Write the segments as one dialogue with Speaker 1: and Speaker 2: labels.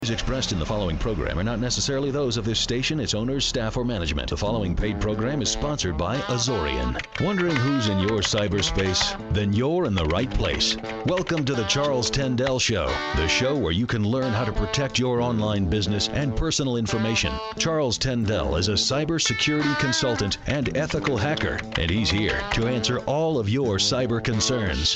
Speaker 1: Expressed in the following program are not necessarily those of this station, its owners, staff, or management. The following paid program is sponsored by Azorian. Wondering who's in your cyberspace? Then you're in the right place. Welcome to the Charles Tendell Show, the show where you can learn how to protect your online business and personal information. Charles Tendell is a cybersecurity consultant and ethical hacker, and he's here to answer all of your cyber concerns.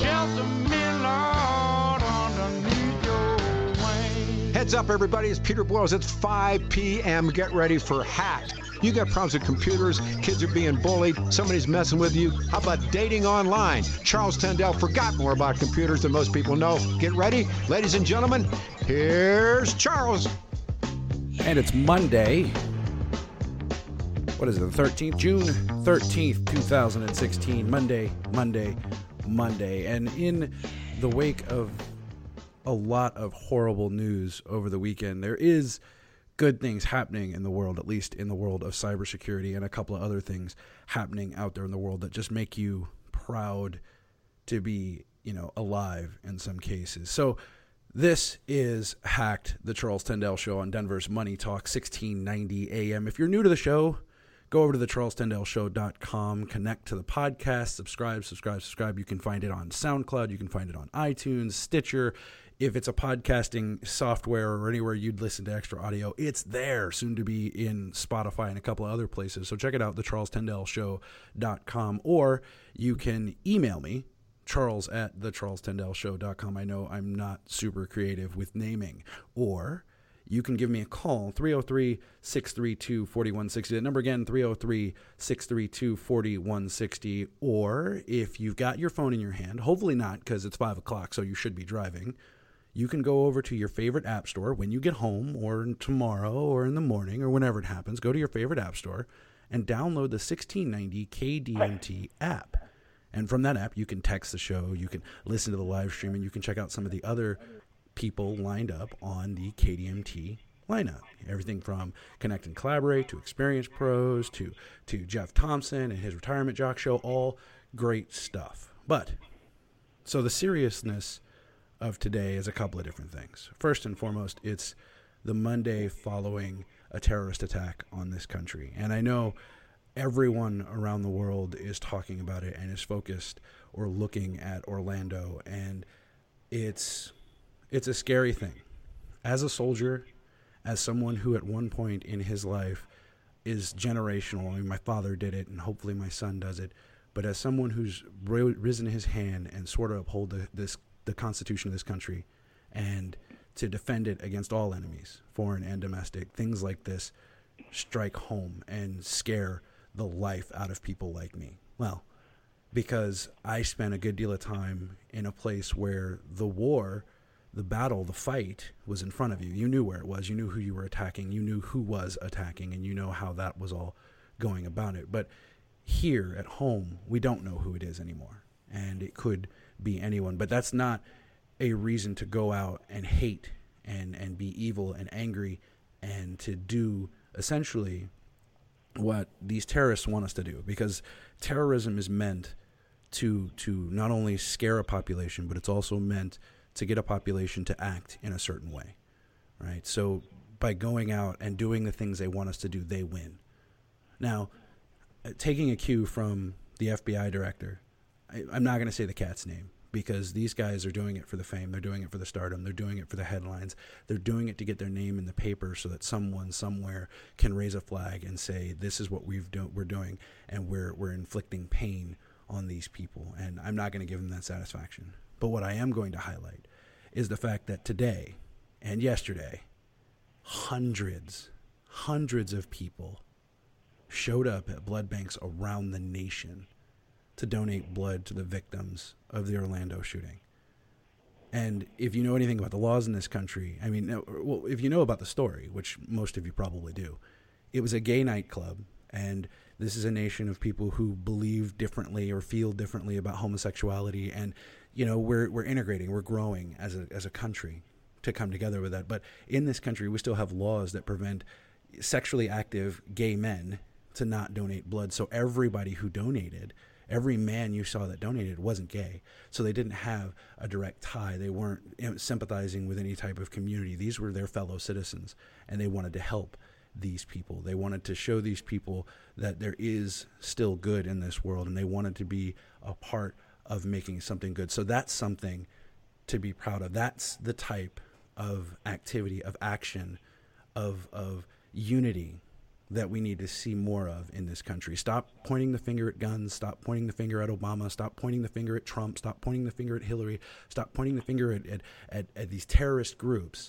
Speaker 2: Heads up, everybody. It's Peter Blows. It's 5 p.m. Get ready for Hacked. You got problems with computers, kids are being bullied, somebody's messing with you. How about dating online? Charles Tendell forgot more about computers than most people know. Get ready. Ladies and gentlemen, here's Charles.
Speaker 3: And it's Monday. What is it, the 13th? June 13th, 2016. Monday. And in the wake of a lot of horrible news over the weekend, there is good things happening in the world, at least in the world of cybersecurity, and a couple of other things happening out there in the world that just make you proud to be, alive in some cases. So this is Hacked, the Charles Tendell Show on Denver's Money Talk, 1690 AM. If you're new to the show, go over to the CharlesTendellShow.com, connect to the podcast, subscribe. You can find it on SoundCloud. You can find it on iTunes, Stitcher. If it's a podcasting software or anywhere you'd listen to extra audio, it's there, soon to be in Spotify and a couple of other places. So check it out, thecharlestendellshow.com, or you can email me, charles@thecharlestendellshow.com. I know I'm not super creative with naming. Or you can give me a call, 303-632-4160. That number again, 303-632-4160. Or if you've got your phone in your hand, hopefully not because it's 5 o'clock, so you should be driving, you can go over to your favorite app store when you get home or tomorrow or in the morning or whenever it happens. Go to your favorite app store and download the 1690 KDMT app. And from that app, you can text the show, you can listen to the live stream, and you can check out some of the other people lined up on the KDMT lineup. Everything from Connect and Collaborate to Experience Pros to Jeff Thompson and his Retirement Jock Show, all great stuff. But, so the seriousness of today is a couple of different things. First and foremost, it's the Monday following a terrorist attack on this country. And I know everyone around the world is talking about it and is focused or looking at Orlando, and it's a scary thing. As a soldier, as someone who at one point in his life is generational, I mean, my father did it and hopefully my son does it, but as someone who's risen his hand and sort of uphold the Constitution of this country and to defend it against all enemies, foreign and domestic, things like this strike home and scare the life out of people like me. Well, because I spent a good deal of time in a place where the war, the battle, the fight was in front of you. You knew where it was. You knew who you were attacking. You knew who was attacking, and you know how that was all going about it. But here at home, we don't know who it is anymore, and it could be anyone. But that's not a reason to go out and hate and be evil and angry and to do essentially what these terrorists want us to do, because terrorism is meant to not only scare a population, but it's also meant to get a population to act in a certain way, right? So by going out and doing the things they want us to do, they win. Now, taking a cue from the FBI director, I'm not going to say the cat's name, because these guys are doing it for the fame. They're doing it for the stardom. They're doing it for the headlines. They're doing it to get their name in the paper so that someone somewhere can raise a flag and say, this is what we're doing, and we're inflicting pain on these people. And I'm not going to give them that satisfaction. But what I am going to highlight is the fact that today and yesterday, hundreds of people showed up at blood banks around the nation to donate blood to the victims of the Orlando shooting. And if you know anything about the laws in this country, I mean, well, if you know about the story, which most of you probably do, it was a gay nightclub, and this is a nation of people who believe differently or feel differently about homosexuality, and we're integrating, we're growing as a country to come together with that. But in this country, we still have laws that prevent sexually active gay men to not donate blood. So everybody who donated, Every man you saw that donated wasn't gay. So they didn't have a direct tie. They weren't sympathizing with any type of community. These were their fellow citizens, and they wanted to help these people. They wanted to show these people that there is still good in this world, and they wanted to be a part of making something good. So that's something to be proud of. That's the type of activity, of action, of unity that we need to see more of in this country. Stop pointing the finger at guns. Stop pointing the finger at Obama. Stop pointing the finger at Trump. Stop pointing the finger at Hillary. Stop pointing the finger at these terrorist groups,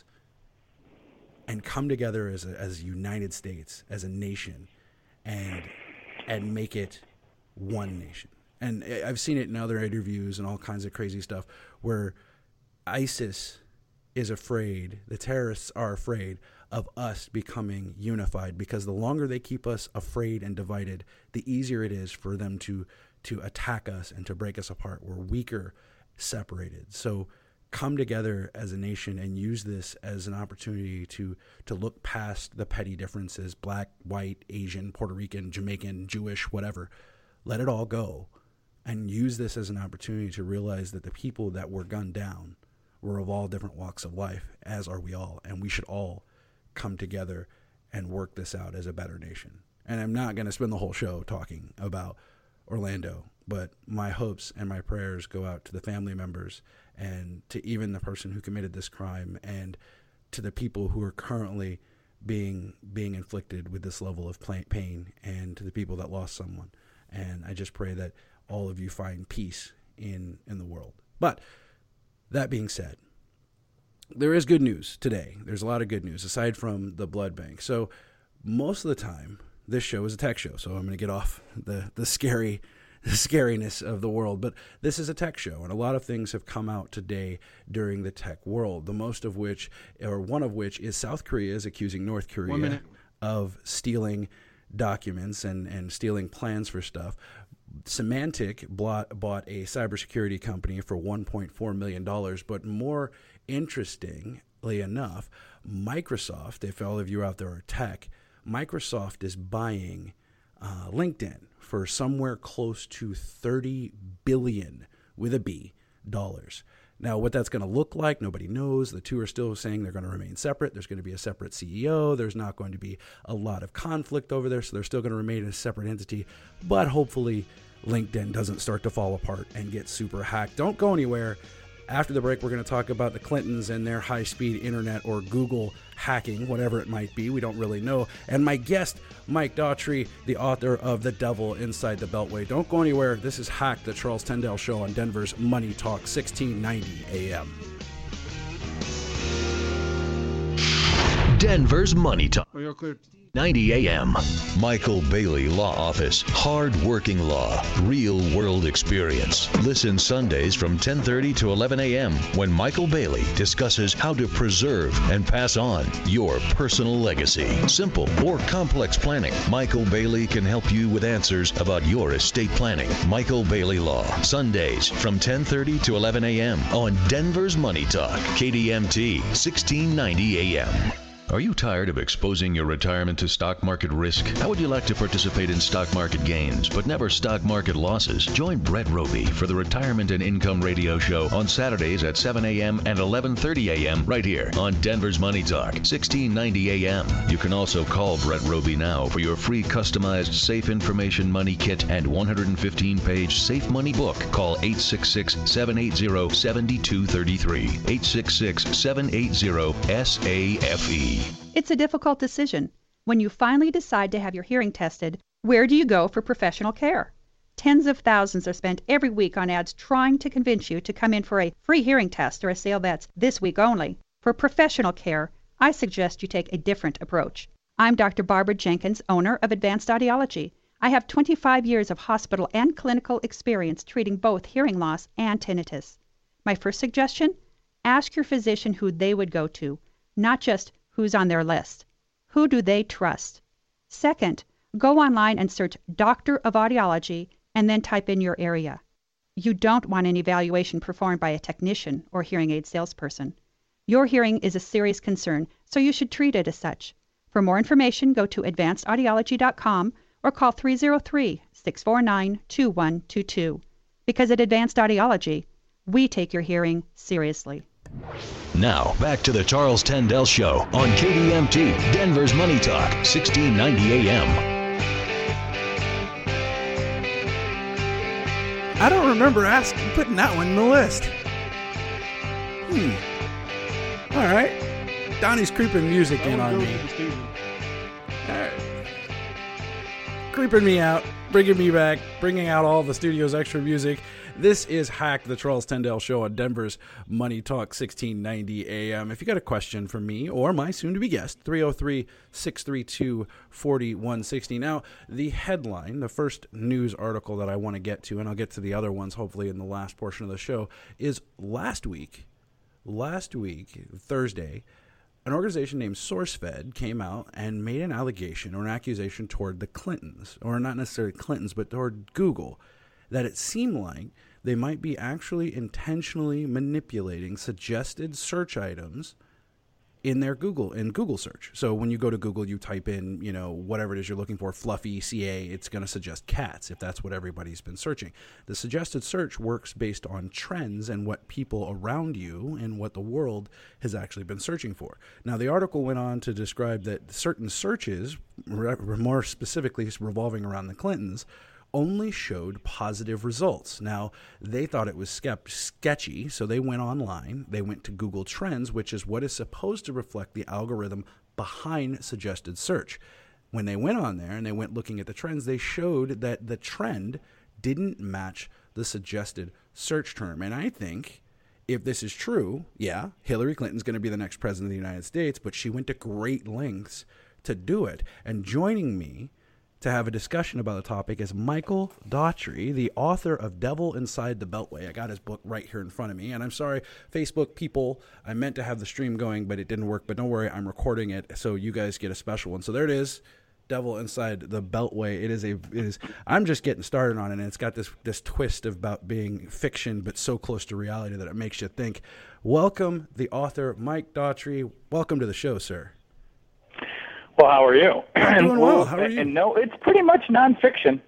Speaker 3: and come together as a United States, as a nation, and make it one nation. And I've seen it in other interviews and all kinds of crazy stuff where ISIS is afraid, the terrorists are afraid of us becoming unified, because the longer they keep us afraid and divided, the easier it is for them to attack us and to break us apart. We're weaker separated. So come together as a nation and use this as an opportunity to look past the petty differences, black, white, Asian, Puerto Rican, Jamaican, Jewish, whatever. Let it all go, and use this as an opportunity to realize that the people that were gunned down were of all different walks of life, as are we all, and we should all come together and work this out as a better nation. And I'm not going to spend the whole show talking about Orlando, but my hopes and my prayers go out to the family members and to even the person who committed this crime, and to the people who are currently being inflicted with this level of pain, and to the people that lost someone. And I just pray that all of you find peace in the world. But that being said, there is good news today. There's a lot of good news aside from the blood bank. So most of the time, this show is a tech show. So I'm going to get off the scariness of the world. But this is a tech show, and a lot of things have come out today during the tech world. The most of which, or one of which, is South Korea is accusing North Korea of stealing documents and stealing plans for stuff. Symantec bought a cybersecurity company for $1.4 million, but more interestingly enough, Microsoft, if all of you out there are tech, Microsoft is buying LinkedIn for somewhere close to $30 billion with a B dollars. Now, what that's going to look like, nobody knows. The two are still saying they're going to remain separate. There's going to be a separate CEO. There's not going to be a lot of conflict over there, so they're still going to remain a separate entity. But hopefully, LinkedIn doesn't start to fall apart and get super hacked. Don't go anywhere. After the break, we're going to talk about the Clintons and their high-speed internet or Google hacking, whatever it might be. We don't really know. And my guest, Mike Daughtry, the author of The Devil Inside the Beltway. Don't go anywhere. This is Hack, the Charles Tendell Show on Denver's Money Talk, 1690 AM.
Speaker 1: Denver's Money Talk, 90 AM. Michael Bailey Law Office. Hard-working law. Real-world experience. Listen Sundays from 10:30 to 11 a.m. when Michael Bailey discusses how to preserve and pass on your personal legacy. Simple or complex planning, Michael Bailey can help you with answers about your estate planning. Michael Bailey Law. Sundays from 10:30 to 11 a.m. on Denver's Money Talk. KDMT 1690 AM. Are you tired of exposing your retirement to stock market risk? How would you like to participate in stock market gains, but never stock market losses? Join Brett Roby for the Retirement and Income Radio Show on Saturdays at 7 a.m. and 11:30 a.m. right here on Denver's Money Talk, 1690 a.m. You can also call Brett Roby now for your free customized Safe Information Money Kit and 115-page Safe Money book. Call 866-780-7233. 866-780-SAFE.
Speaker 4: It's a difficult decision. When you finally decide to have your hearing tested, where do you go for professional care? Tens of thousands are spent every week on ads trying to convince you to come in for a free hearing test or a sale that's this week only. For professional care, I suggest you take a different approach. I'm Dr. Barbara Jenkins, owner of Advanced Audiology. I have 25 years of hospital and clinical experience treating both hearing loss and tinnitus. My first suggestion? Ask your physician who they would go to, not just who's on their list. Who do they trust? Second, go online and search Doctor of Audiology and then type in your area. You don't want an evaluation performed by a technician or hearing aid salesperson. Your hearing is a serious concern, so you should treat it as such. For more information, go to advancedaudiology.com or call 303-649-2122. Because at Advanced Audiology, we take your hearing seriously.
Speaker 1: Now, back to the Charles Tendell Show on KDMT, Denver's Money Talk, 1690 AM.
Speaker 3: I don't remember putting that one in the list. All right. Donnie's creeping music in on me. All right. Creeping me out, bringing me back, bringing out all the studio's extra music. This is Hack, the Charles Tendell Show on Denver's Money Talk, 1690 AM. If you got a question for me or my soon-to-be guest, 303-632-4160. Now, the headline, the first news article that I want to get to, and I'll get to the other ones hopefully in the last portion of the show, is last week, Thursday, an organization named SourceFed came out and made an allegation or an accusation toward the Clintons, or not necessarily Clintons, but toward Google, that it seemed like they might be actually intentionally manipulating suggested search items in their Google search. So when you go to Google, you type in, whatever it is you're looking for, fluffy CA, it's going to suggest cats if that's what everybody's been searching. The suggested search works based on trends and what people around you and what the world has actually been searching for. Now, the article went on to describe that certain searches, more specifically revolving around the Clintons, only showed positive results. Now, they thought it was sketchy, so they went online. They went to Google Trends, which is what is supposed to reflect the algorithm behind suggested search. When they went on there and they went looking at the trends, they showed that the trend didn't match the suggested search term. And I think if this is true, yeah, Hillary Clinton's going to be the next president of the United States, but she went to great lengths to do it. And joining me to have a discussion about the topic is Michael Daughtry, the author of Devil Inside the Beltway. I got his book right here in front of me, and I'm sorry, Facebook people, I meant to have the stream going, but it didn't work. But don't worry, I'm recording it, so you guys get a special one. So there it is, Devil Inside the Beltway. It is. I'm just getting started on it, and it's got this twist about being fiction, but so close to reality that it makes you think. Welcome, the author, Mike Daughtry. Welcome to the show, sir.
Speaker 5: Well, how are you?
Speaker 3: I'm doing well. How are you?
Speaker 5: And no, it's pretty much nonfiction.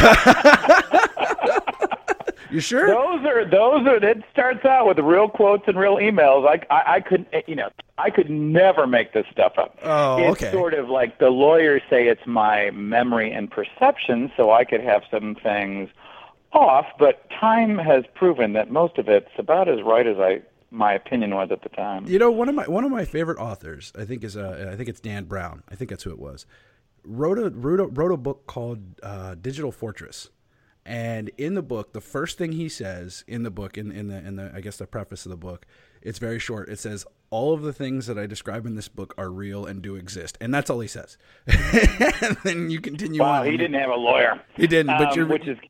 Speaker 3: You sure?
Speaker 5: Those are. It starts out with real quotes and real emails. I could never make this stuff up.
Speaker 3: Oh,
Speaker 5: it's
Speaker 3: okay.
Speaker 5: Sort of like the lawyers say it's my memory and perception, so I could have some things off. But time has proven that most of it's about as right as my opinion was at the time.
Speaker 3: One of my favorite authors, I think it's Dan Brown. I think that's who it was. Wrote a book called Digital Fortress, and in the book, the first thing he says in the book, in the I guess the preface of the book, it's very short. It says, all of the things that I describe in this book are real and do exist, and that's all he says. And then you continue on.
Speaker 5: Wow, he didn't have a lawyer.
Speaker 3: He didn't, but
Speaker 5: which is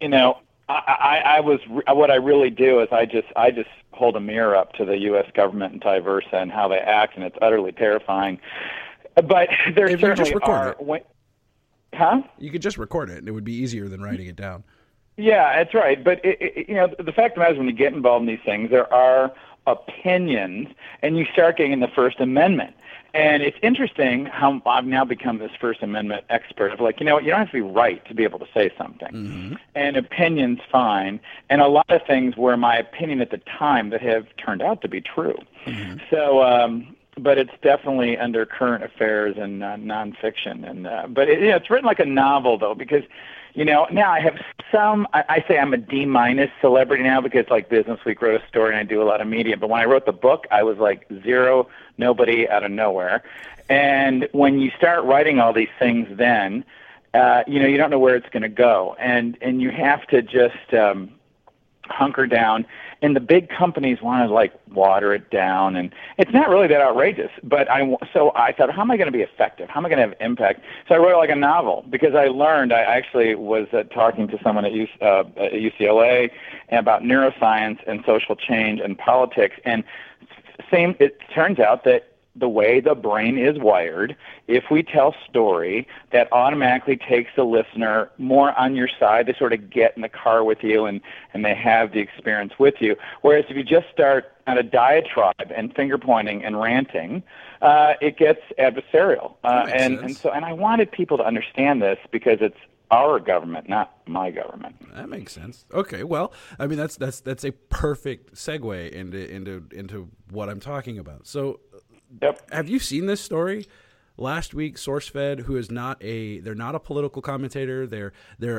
Speaker 5: what I really do is I just hold a mirror up to the U.S. government and vice versa and how they act, and it's utterly terrifying. But there
Speaker 3: if
Speaker 5: certainly
Speaker 3: you just record
Speaker 5: are. Huh?
Speaker 3: You could just record it, and it would be easier than writing it down.
Speaker 5: Yeah, that's right. But the fact of the matter is, when you get involved in these things, there are opinions, and you start getting in the First Amendment. And it's interesting how I've now become this First Amendment expert of you don't have to be right to be able to say something.
Speaker 3: Mm-hmm.
Speaker 5: And opinion's fine. And a lot of things were my opinion at the time that have turned out to be true. Mm-hmm. So, but it's definitely under current affairs and nonfiction. And but it's written like a novel, though, because now I have I say I'm a D- celebrity now because Business Week wrote a story and I do a lot of media. But when I wrote the book, I was like zero, nobody, out of nowhere. And when you start writing all these things then, you don't know where it's going to go. And you have to just hunker down. And the big companies want to water it down, and it's not really that outrageous. But so I thought, how am I going to be effective? How am I going to have impact? So I wrote a novel because I learned. I actually was talking to someone at UCLA about neuroscience and social change and politics, and it turns out that the way the brain is wired, if we tell story, that automatically takes the listener more on your side. They sort of get in the car with you and they have the experience with you. Whereas if you just start on a diatribe and finger pointing and ranting, it gets adversarial. And I wanted people to understand this because our government, not my government.
Speaker 3: That makes sense. Okay, well, I mean that's a perfect segue into what I'm talking about. So,
Speaker 5: Yep.
Speaker 3: Have you seen this story? Last week, SourceFed, who is they're not a political commentator. They're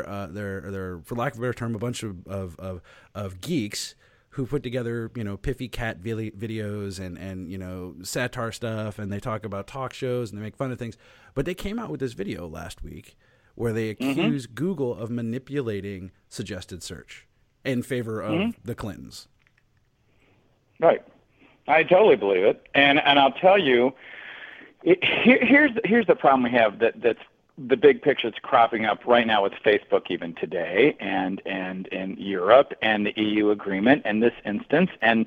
Speaker 3: for lack of a better term, a bunch of geeks who put together, piffy cat videos and satire stuff, and they talk about talk shows and they make fun of things. But they came out with this video last week where they accuse Google of manipulating suggested search in favor of the Clintons.
Speaker 5: Right. I totally believe it. And I'll tell you, here's the problem we have that's the big picture that's cropping up right now with Facebook even today and in Europe and the EU agreement in this instance. And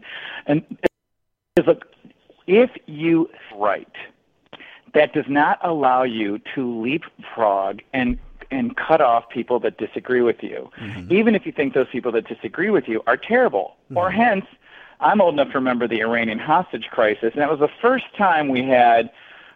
Speaker 5: look, if you write, that does not allow you to leapfrog and cut off people that disagree with you, even if you think those people that disagree with you are terrible. Or hence, I'm old enough to remember the Iranian hostage crisis, and that was the first time we had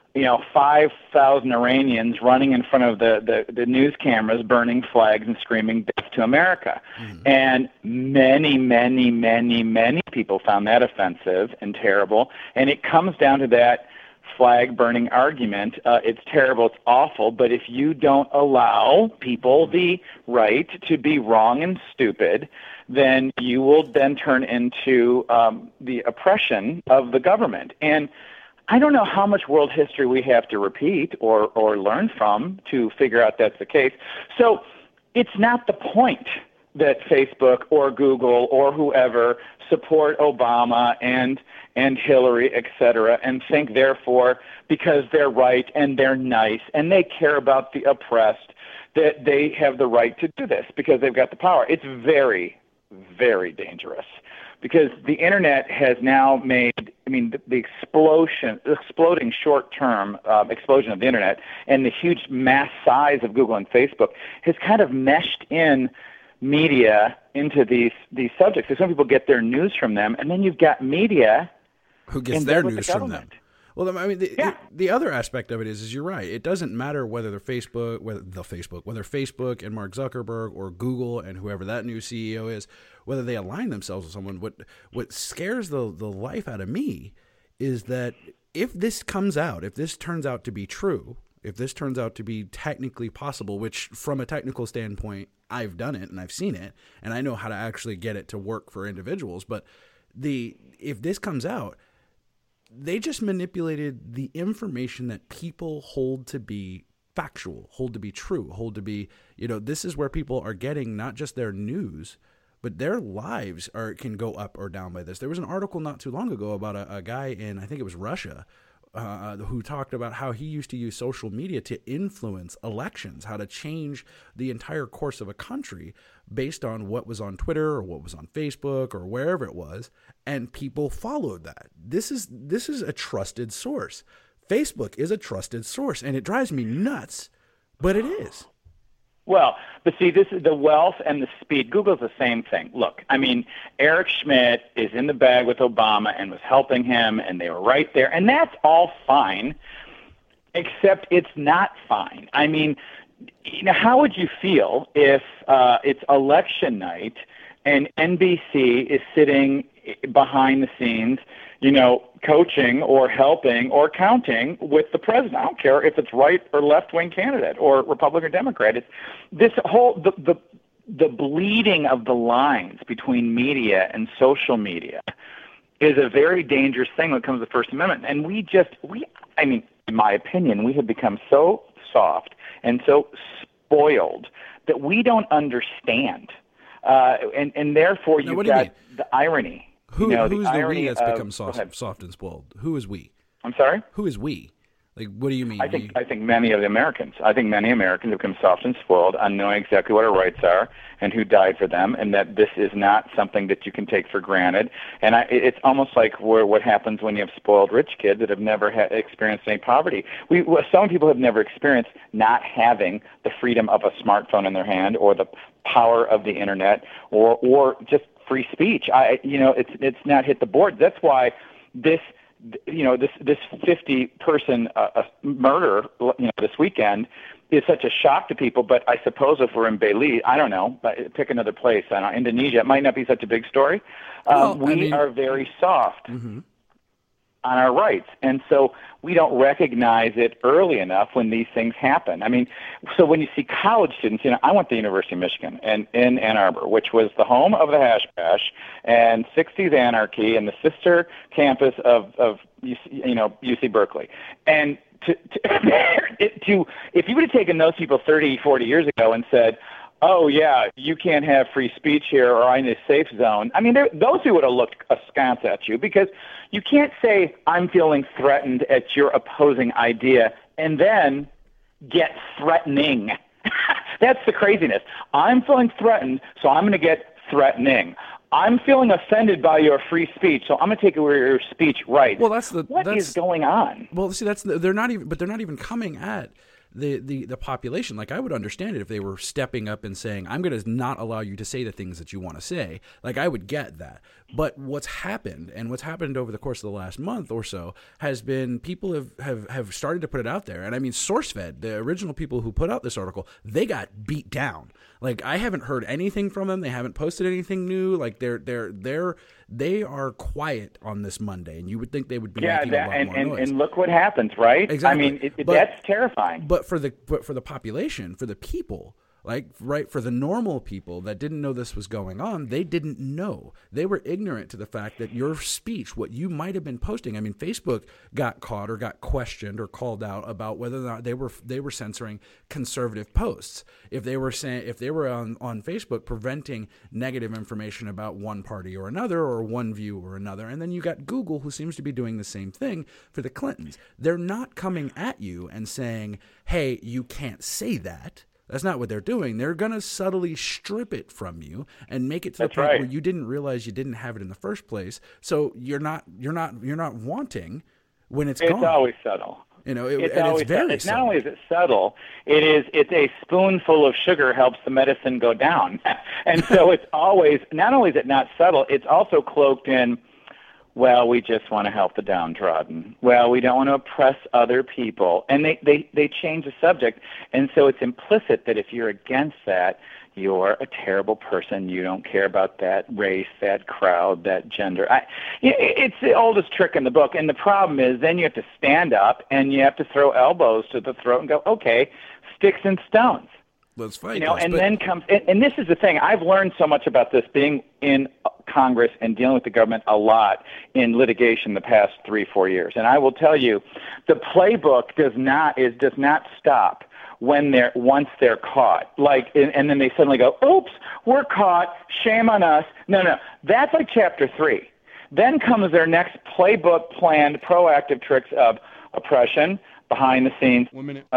Speaker 5: 5,000 Iranians running in front of the news cameras, burning flags and screaming death to America. And many, many, many, many people found that offensive and terrible. And it comes down to that flag burning argument. It's terrible, it's awful, but if you don't allow people the right to be wrong and stupid, then you will then turn into the oppression of the government. And I don't know how much world history we have to repeat or learn from to figure out that's the case. So it's not the point that Facebook or Google or whoever support Obama and Hillary, et cetera, and think therefore because they're right and they're nice and they care about the oppressed that they have the right to do this because they've got the power. It's very, very dangerous. Because the internet has now made, the exploding short-term explosion of the internet and the huge mass size of Google and Facebook has kind of meshed in media into these subjects. So some people get their news from them, and then you've got media
Speaker 3: who gets their news from them. Well, the other aspect of it is you're right. It doesn't matter whether Facebook and Mark Zuckerberg or Google and whoever that new CEO is, whether they align themselves with someone. What scares the life out of me is that if this comes out, if this turns out to be true, if this turns out to be technically possible, which from a technical standpoint, I've done it and I've seen it, and I know how to actually get it to work for individuals. But if this comes out, they just manipulated the information that people hold to be factual, hold to be true, hold to be, this is where people are getting not just their news, but their lives can go up or down by this. There was an article not too long ago about a guy in, I think it was Russia, who talked about how he used to use social media to influence elections, how to change the entire course of a country based on what was on Twitter or what was on Facebook or wherever it was, and people followed that. This is a trusted source. Facebook is a trusted source, and it drives me nuts, but it is.
Speaker 5: Well, but see, this is the wealth and the speed. Google's the same thing. Look, Eric Schmidt is in the bag with Obama and was helping him, and they were right there. And that's all fine, except it's not fine. How would you feel if it's election night and NBC is sitting behind the scenes, coaching or helping or counting with the president? I don't care if it's right or left-wing candidate or Republican or Democrat. It's this whole the bleeding of the lines between media and social media is a very dangerous thing when it comes to the First Amendment. And in my opinion, we have become so soft and so spoiled that we don't understand. And therefore you've got the irony.
Speaker 3: Who's the we that's become soft and spoiled? Who is we?
Speaker 5: I'm sorry?
Speaker 3: Who is we? What do you mean?
Speaker 5: I think many of the Americans. I think many Americans have become soft and spoiled on knowing exactly what our rights are and who died for them, and that this is not something that you can take for granted. And it's almost like what happens when you have spoiled rich kids that have never experienced any poverty. Some people have never experienced not having the freedom of a smartphone in their hand or the power of the internet or just free speech. It's not hit the board. That's why this 50-person murder, this weekend is such a shock to people. But I suppose if we're in Belize, I don't know, but pick another place. I don't know, Indonesia, it might not be such a big story. We are very soft on our rights. And so we don't recognize it early enough when these things happen. I mean, so when you see college students, I went to the University of Michigan and in Ann Arbor, which was the home of the Hash Bash and 60s Anarchy and the sister campus of UC Berkeley. And if you would have taken those people 30, 40 years ago and said, oh, yeah, you can't have free speech here or I'm in a safe zone. I mean, those who would have looked askance at you, because you can't say I'm feeling threatened at your opposing idea and then get threatening. That's the craziness. I'm feeling threatened, so I'm going to get threatening. I'm feeling offended by your free speech, so I'm going to take away your speech rights.
Speaker 3: Well,
Speaker 5: what is going on?
Speaker 3: Well, see, they're not even coming at the population. Like, I would understand it if they were stepping up and saying, I'm going to not allow you to say the things that you want to say. Like, I would get that. But what's happened over the course of the last month or so has been people have started to put it out there. And I mean, SourceFed, the original people who put out this article, they got beat down. Like, I haven't heard anything from them. They haven't posted anything new. Like, they are quiet on this Monday, and you would think they would be making a lot more noise.
Speaker 5: And look what happens, right?
Speaker 3: Exactly.
Speaker 5: I mean, that's terrifying.
Speaker 3: But for the population, for the people, like, right, for the normal people that didn't know this was going on, they didn't know. They were ignorant to the fact that your speech, what you might have been posting. I mean, Facebook got caught or got questioned or called out about whether or not they were censoring conservative posts. If they were on Facebook preventing negative information about one party or another or one view or another. And then you got Google, who seems to be doing the same thing for the Clintons. They're not coming at you and saying, hey, you can't say that. That's not what they're doing. They're going to subtly strip it from you and make it to the point where you didn't realize you didn't have it in the first place. So you're not wanting when it's gone.
Speaker 5: It's always subtle.
Speaker 3: It's very subtle.
Speaker 5: Not only is it subtle, it's a spoonful of sugar helps the medicine go down. And so it's always, not only is it not subtle, it's also cloaked in, well, we just want to help the downtrodden. Well, we don't want to oppress other people. And they change the subject. And so it's implicit that if you're against that, you're a terrible person. You don't care about that race, that crowd, that gender. It's the oldest trick in the book. And the problem is then you have to stand up and you have to throw elbows to the throat and go, okay, sticks and stones.
Speaker 3: Let's fight.
Speaker 5: Then comes, and this is the thing. I've learned so much about this being in Congress and dealing with the government a lot in litigation the past 3-4 years. And I will tell you, the playbook does not stop once they're caught. And then they suddenly go, oops, we're caught. Shame on us. No. That's like chapter 3. Then comes their next playbook planned proactive tricks of oppression, behind the scenes,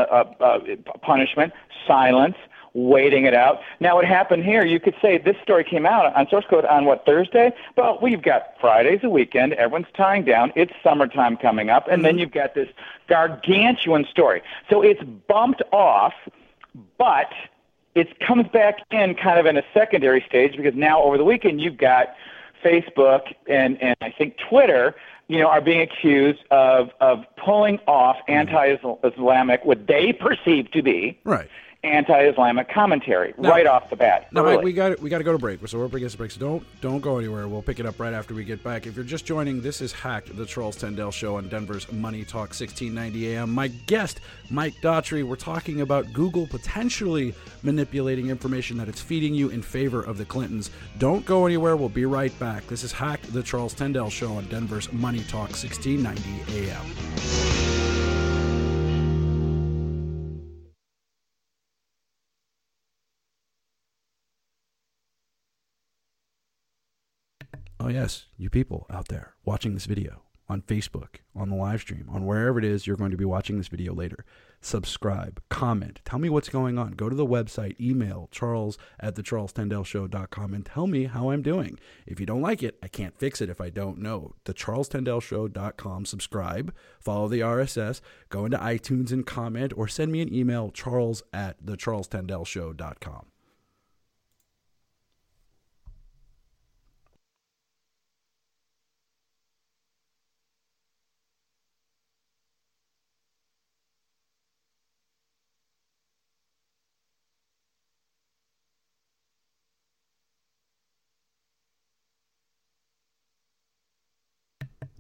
Speaker 5: punishment, silence, waiting it out. Now, what happened here, you could say this story came out on Source Code on Thursday? Well, we've got Friday's a weekend. Everyone's tying down. It's summertime coming up. And then you've got this gargantuan story. So it's bumped off, but it comes back in kind of in a secondary stage because now over the weekend you've got Facebook and I think Twitter are being accused of pulling off anti-Islamic, what they perceive to be anti-Islamic commentary right off the bat.
Speaker 3: No, Mike, we got to go to break. So we're up against the break. So don't go anywhere. We'll pick it up right after we get back. If you're just joining, this is Hacked, the Charles Tendell Show on Denver's Money Talk 1690 AM. My guest, Mike Daughtry, we're talking about Google potentially manipulating information that it's feeding you in favor of the Clintons. Don't go anywhere. We'll be right back. This is Hacked, the Charles Tendell Show on Denver's Money Talk 1690 AM. Oh, yes, you people out there watching this video on Facebook, on the live stream, on wherever it is you're going to be watching this video later. Subscribe, comment, tell me what's going on. Go to the website, email charles@thecharlestendellshow.com and tell me how I'm doing. If you don't like it, I can't fix it if I don't know. thecharlestendellshow.com, subscribe, follow the RSS, go into iTunes and comment, or send me an email, charles@thecharlestendellshow.com.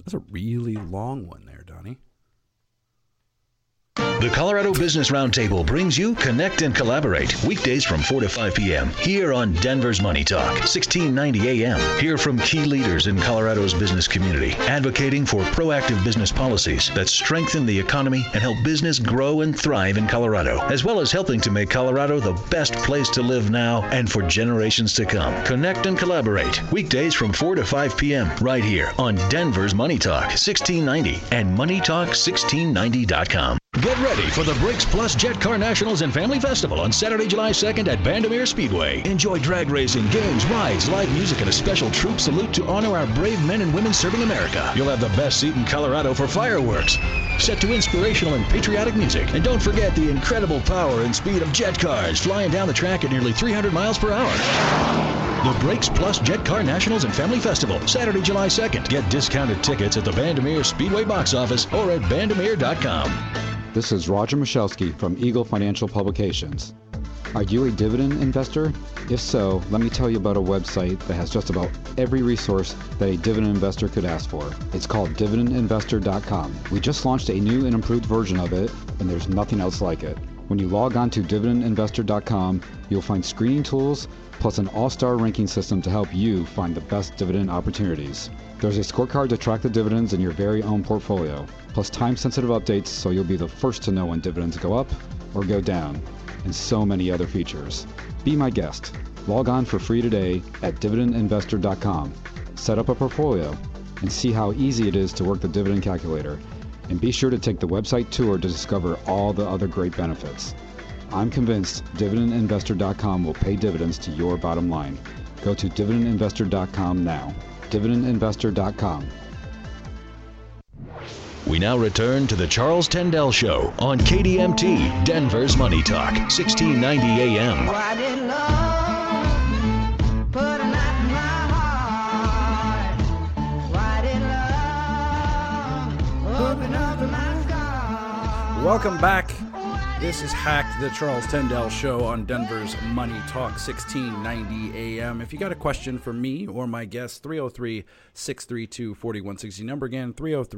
Speaker 3: That's a really long one there, Donnie.
Speaker 1: The Colorado Business Roundtable brings you Connect and Collaborate, weekdays from 4 to 5 p.m. here on Denver's Money Talk, 1690 a.m. Hear from key leaders in Colorado's business community, advocating for proactive business policies that strengthen the economy and help business grow and thrive in Colorado, as well as helping to make Colorado the best place to live now and for generations to come. Connect and Collaborate, weekdays from 4 to 5 p.m. right here on Denver's Money Talk, 1690 and MoneyTalk1690.com. Get ready for the Brakes Plus Jet Car Nationals and Family Festival on Saturday, July 2nd at Bandimere Speedway. Enjoy drag racing, games, rides, live music, and a special troop salute to honor our brave men and women serving America. You'll have the best seat in Colorado for fireworks, set to inspirational and patriotic music. And don't forget the incredible power and speed of jet cars flying down the track at nearly 300 miles per hour. The Brakes Plus Jet Car Nationals and Family Festival, Saturday, July 2nd. Get discounted tickets at the Bandimere Speedway box office or at bandimere.com.
Speaker 6: This is Roger Michalski from Eagle Financial Publications. Are you a dividend investor? If so, let me tell you about a website that has just about every resource that a dividend investor could ask for. It's called dividendinvestor.com. We just launched a new and improved version of it, and there's nothing else like it. When you log on to dividendinvestor.com, you'll find screening tools, plus an all-star ranking system to help you find the best dividend opportunities. There's a scorecard to track the dividends in your very own portfolio, plus time-sensitive updates so you'll be the first to know when dividends go up or go down, and so many other features. Be my guest. Log on for free today at dividendinvestor.com. Set up a portfolio and see how easy it is to work the dividend calculator. And be sure to take the website tour to discover all the other great benefits. I'm convinced dividendinvestor.com will pay dividends to your bottom line. Go to dividendinvestor.com now. dividendinvestor.com.
Speaker 1: We now return to the Charles Tendell Show on KDMT, Denver's Money Talk, 1690 AM.
Speaker 7: Why did love put a knife in my heart? Why did love open up my scar?
Speaker 3: Welcome back. This is Hacked, the Charles Tendell Show on Denver's Money Talk, 1690 AM. If you got a question for me or my guest, 303-632-4160. Number again,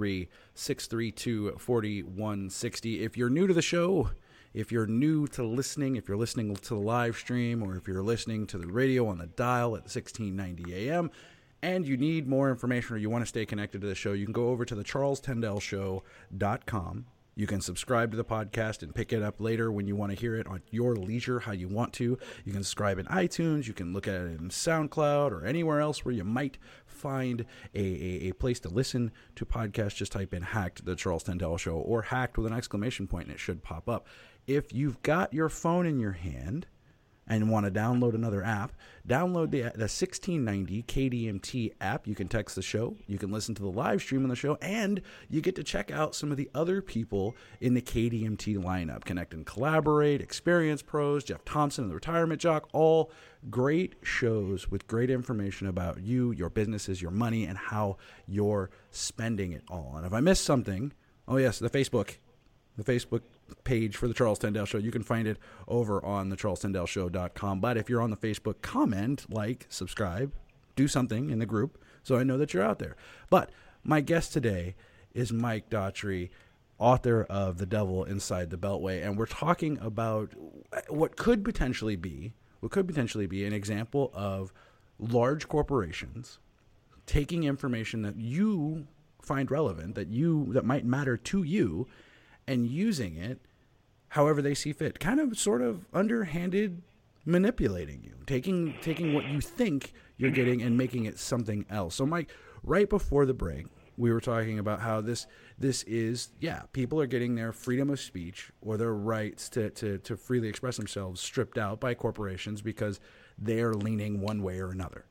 Speaker 3: 303-632-4160. If you're new to the show, if you're new to listening, if you're listening to the live stream, or if you're listening to the radio on the dial at 1690 AM, and you need more information or you want to stay connected to the show, you can go over to the charlestendellshow.com. You can subscribe to the podcast and pick it up later when you want to hear it on your leisure, how you want to. You can subscribe in iTunes. You can look at it in SoundCloud or anywhere else where you might find a place to listen to podcasts. Just type in Hacked, the Charles Tendell Show, or Hacked with an exclamation point, and it should pop up. If you've got your phone in your hand and want to download another app, download the 1690 KDMT app. You can text the show, you can listen to the live stream on the show, and you get to check out some of the other people in the KDMT lineup. Connect and Collaborate, Experience Pros, Jeff Thompson and the Retirement Jock, all great shows with great information about you, your businesses, your money, and how you're spending it all. And if I missed something, oh yes, the Facebook page for the Charles Tendell Show. You can find it over on the charlestendellshow.com. But if you're on the Facebook, comment, like, subscribe, do something in the group so I know that you're out there. But my guest today is Mike Daughtry, author of The Devil Inside the Beltway, and we're talking about what could potentially be an example of large corporations taking information that you find relevant, that might matter to you, and using it however they see fit, kind of sort of underhanded manipulating you, taking what you think you're getting and making it something else. So Mike, right before the break, we were talking about how this is, people are getting their freedom of speech or their rights to freely express themselves stripped out by corporations because they're leaning one way or another.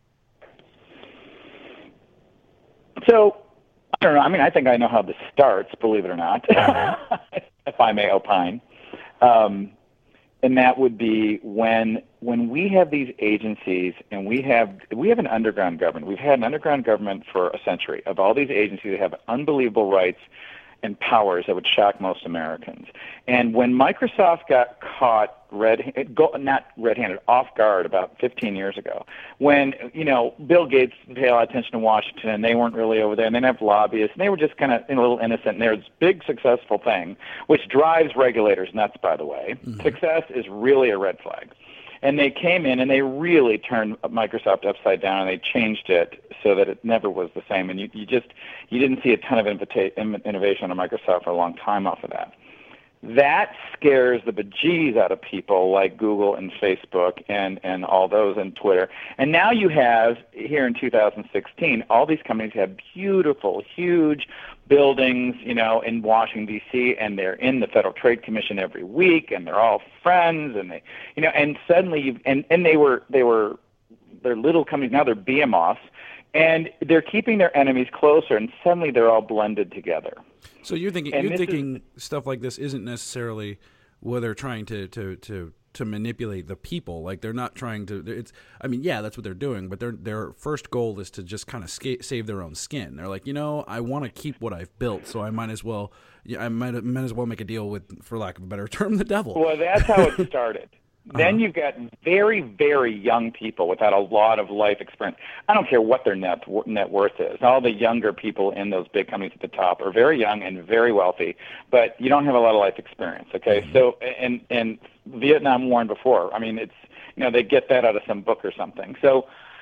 Speaker 5: So, I don't know. I mean, I think I know how this starts, believe it or not, if I may opine. And that would be when we have these agencies and we have an underground government. We've had an underground government for a century of all these agencies that have unbelievable rights and powers that would shock most Americans. And when Microsoft got caught not red-handed, off guard about 15 years ago, when, Bill Gates paid a lot of attention to Washington, and they weren't really over there, and they didn't have lobbyists, and they were just kind of a little innocent, and there's this big successful thing, which drives regulators nuts, by the way. Mm-hmm. Success is really a red flag. And they came in and they really turned Microsoft upside down, and they changed it so that it never was the same. And you didn't see a ton of innovation on Microsoft for a long time off of that. That scares the bejeez out of people like Google and Facebook and all those, and Twitter. And now you have, here in 2016, all these companies have beautiful, huge buildings, in Washington, D.C., and they're in the Federal Trade Commission every week, and they're all friends, and they, and suddenly they're little companies, now they're behemoths, and they're keeping their enemies closer, and suddenly they're all blended together.
Speaker 3: So you're thinking stuff like this isn't necessarily where they're trying to manipulate the people. Like, they're not trying to. That's what they're doing. But their first goal is to just kind of save their own skin. They're like, I want to keep what I've built, so I might as well. I might as well make a deal with, for lack of a better term, the devil.
Speaker 5: Well, that's how it started. Then you've got very, very young people without a lot of life experience. I don't care what their net worth is. All the younger people in those big companies at the top are very young and very wealthy, but you don't have a lot of life experience. Okay, mm-hmm. So and Vietnam War and before. It's they get that out of some book or something. So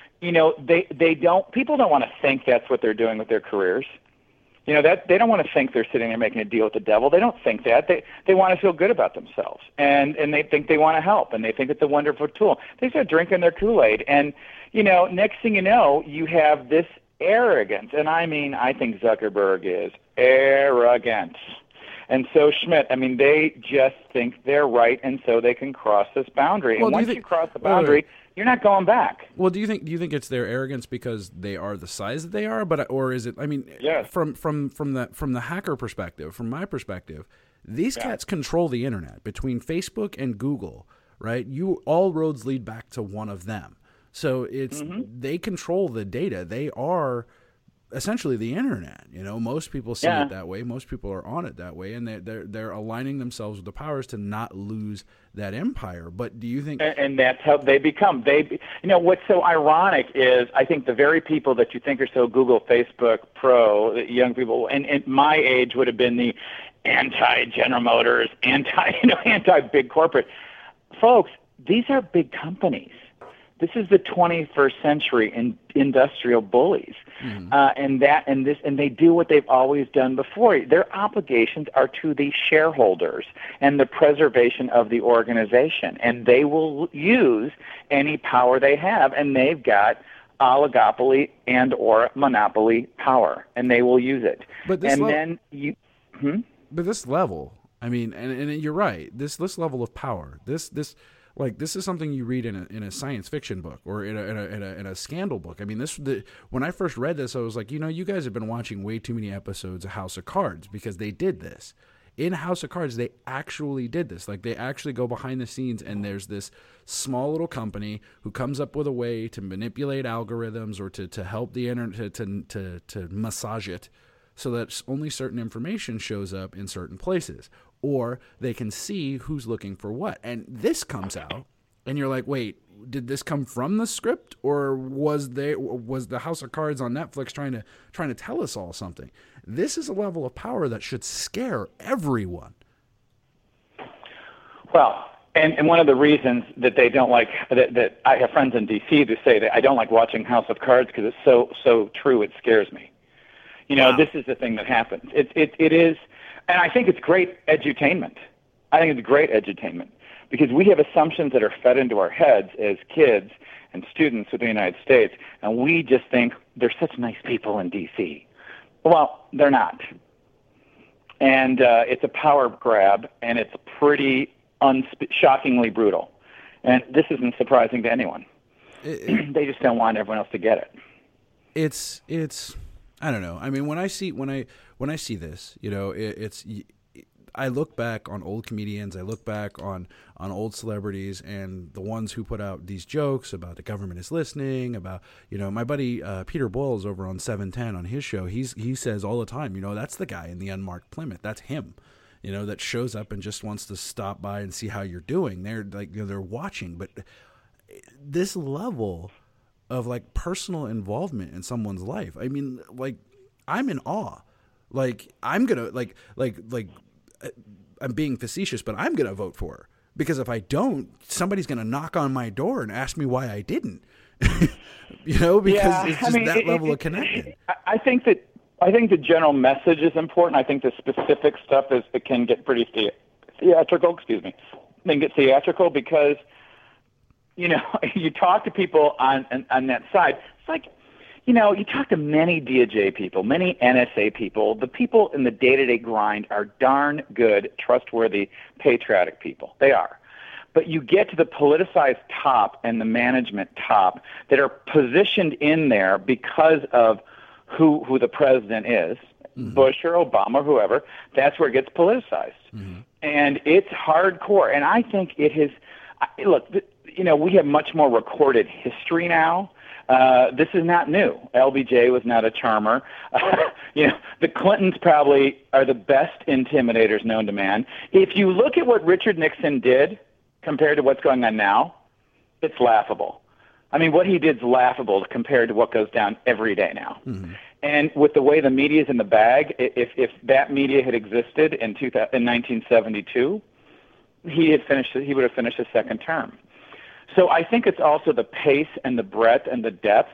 Speaker 5: they don't. People don't want to think that's what they're doing with their careers. That they don't want to think they're sitting there making a deal with the devil. They don't think that. They want to feel good about themselves, and they think they want to help, and they think it's a wonderful tool. They start drinking their Kool-Aid, and next thing you know, you have this arrogance. And I think Zuckerberg is arrogant, and so Schmidt. They just think they're right, and so they can cross this boundary.
Speaker 3: Well,
Speaker 5: and once you cross the boundary, you're not going back.
Speaker 3: Well, do you think it's their arrogance because they are the size that they are, or is it?
Speaker 5: Yes.
Speaker 3: From the hacker perspective, from my perspective, these cats control the internet between Facebook and Google, right? All roads lead back to one of them. So it's they control the data. They are essentially the internet. Most people see it that way. Most people are on it that way, and they're aligning themselves with the powers to not lose that empire. But do you think?
Speaker 5: And that's how they become. What's so ironic is I think the very people that you think are so Google, Facebook pro, the young people, and my age would have been the anti-General Motors, anti big corporate folks. These are big companies. This is the 21st century industrial bullies, and they do what they've always done before. Their obligations are to the shareholders and the preservation of the organization, and they will use any power they have, and they've got oligopoly and or monopoly power, and they will use it.
Speaker 3: But this But this level, and you're right. This level of power, this is something you read in a science fiction book or in a scandal book. When I first read this, I was like, you guys have been watching way too many episodes of House of Cards, because they did this. In House of Cards, they actually did this. Like, they actually go behind the scenes, and there's this small little company who comes up with a way to manipulate algorithms or to help the internet to massage it so that only certain information shows up in certain places. Or they can see who's looking for what. And this comes out, and you're like, wait, did this come from the script, or was the House of Cards on Netflix trying to tell us all something? This is a level of power that should scare everyone.
Speaker 5: Well, and one of the reasons that they don't like that I have friends in D.C. who say that I don't like watching House of Cards because it's so true, it scares me.
Speaker 3: Wow.
Speaker 5: This is the thing that happens. It is. And I think it's great edutainment. Because we have assumptions that are fed into our heads as kids and students within the United States, and we just think they're such nice people in D.C. Well, they're not. And it's a power grab, and it's pretty shockingly brutal. And this isn't surprising to anyone. They just don't want everyone else to get it.
Speaker 3: It's I don't know. When I see this, I look back on old comedians, I look back on old celebrities, and the ones who put out these jokes about the government is listening, about, my buddy Peter Boyles over on 710 on his show, he says all the time, that's the guy in the unmarked Plymouth. That's him, that shows up and just wants to stop by and see how you're doing. They're like, they're watching. But this level of like personal involvement in someone's life, I mean, like, I'm in awe. Like, I'm gonna I'm being facetious, but I'm gonna vote for her, because if I don't, somebody's gonna knock on my door and ask me why I didn't. Because it's just that level of connection.
Speaker 5: I think the general message is important. I think the specific stuff it can get pretty theatrical. Excuse me. It can get theatrical because you talk to people on that side. It's like, you talk to many DOJ people, many NSA people. The people in the day-to-day grind are darn good, trustworthy, patriotic people. They are. But you get to the politicized top and the management top that are positioned in there because of who the president is, Bush or Obama or whoever. That's where it gets politicized. And it's hardcore. And I think it has – look, we have much more recorded history now. This is not new. LBJ was not a charmer. The Clintons probably are the best intimidators known to man. If you look at what Richard Nixon did compared to what's going on now, it's laughable. I mean, what he did is laughable compared to what goes down every day now. And with the way the media is in the bag, if that media had existed in 1972, he would have finished his second term. So I think it's also the pace and the breadth and the depth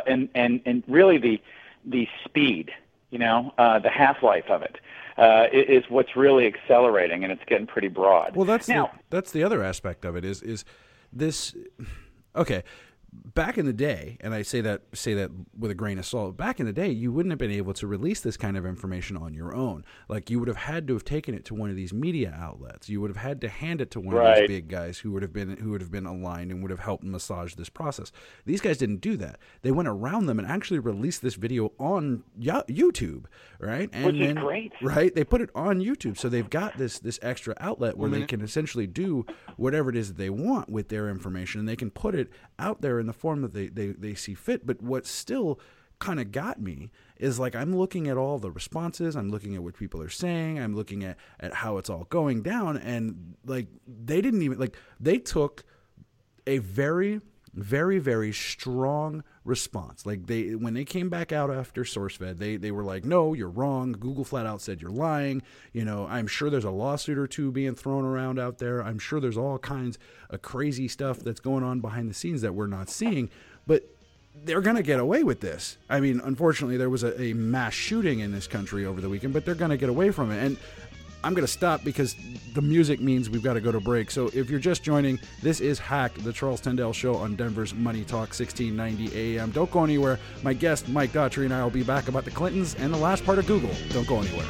Speaker 5: and really the speed, the half-life of it is what's really accelerating, and it's getting pretty broad.
Speaker 3: Well, that's the other aspect of it is this. Okay, back in the day, and I say that with a grain of salt, back in the day, you wouldn't have been able to release this kind of information on your own. Like, you would have had to have taken it to one of these media outlets. You would have had to hand it to one of these big guys who would have been aligned and would have helped massage this process. These guys didn't do that. They went around them and actually released this video on YouTube, right? And
Speaker 5: which is great.
Speaker 3: Right? They put it on YouTube, so they've got this extra outlet where they can essentially do whatever it is that they want with their information, and they can put it out there in the form that they see fit. But what still kind of got me is, like, I'm looking at all the responses, I'm looking at what people are saying, I'm looking at how it's all going down, and like, they didn't even, like, they took a very, very, very strong response. Like, when they came back out after SourceFed, they were like, no, you're wrong. Google flat out said you're lying. I'm sure there's a lawsuit or two being thrown around out there. I'm sure there's all kinds of crazy stuff that's going on behind the scenes that we're not seeing, but they're going to get away with this. I mean, unfortunately, there was a mass shooting in this country over the weekend, but they're going to get away from it. And I'm going to stop because the music means we've got to go to break. So if you're just joining, this is Hack, the Charles Tendell Show on Denver's Money Talk, 1690 AM. Don't go anywhere. My guest, Mike Daughtry, and I will be back about the Clintons and the last part of Google. Don't go anywhere.